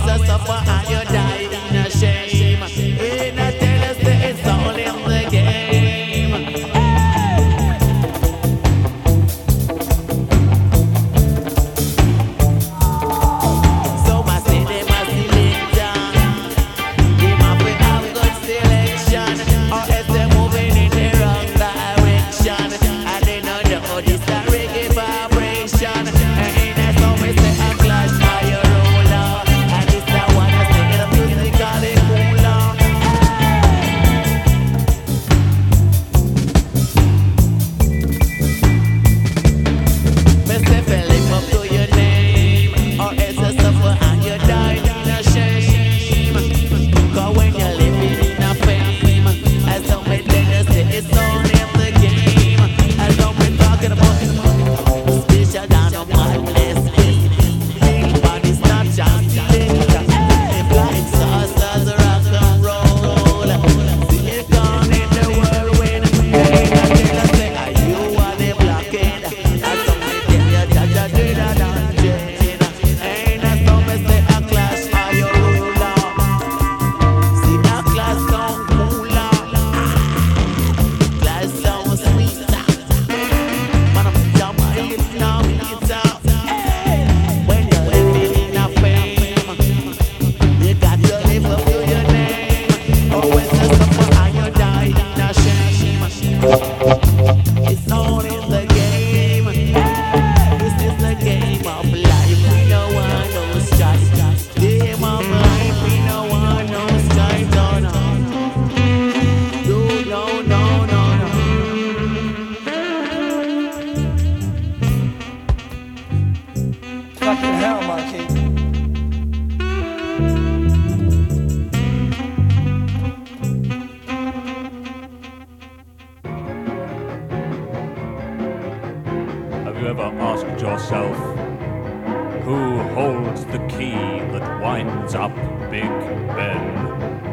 Always a suffer and you die in a shame. In a tell us that it's all in the game. So I say they must select down. They must have good selection, or else they're moving in the wrong direction. And they know this a reggae vibration. And that's how we say a clash by your roller. And this a one I say the musically cooler. Me say fi live up to your name, or else you suffer and you die in a shame. 'Cause when you're living in a fame, as some may tell you say it's all in the game. As some we talking about special down on madness. Think body's not just think. If like saucers rock and roll, silicon in the whirlwind. Ain't a tell us say are you are the blockade. As some may tell you that you did a dungeon. Ain't a some may say a clash are your ruler. See a class sound cooler, class sound sweeter. Man, I'm jump my lips now, it's out. When you're living in a fame, you got to live up to your name. Or when you suffer and you die in a shame. It's all in the game. This is the game of life. We don't want no strife. Game of life. We don't want no strife. No, no. No, no, no, no. Fucking hell, monkey. Have you ever asked yourself, who holds the key that winds up Big Ben?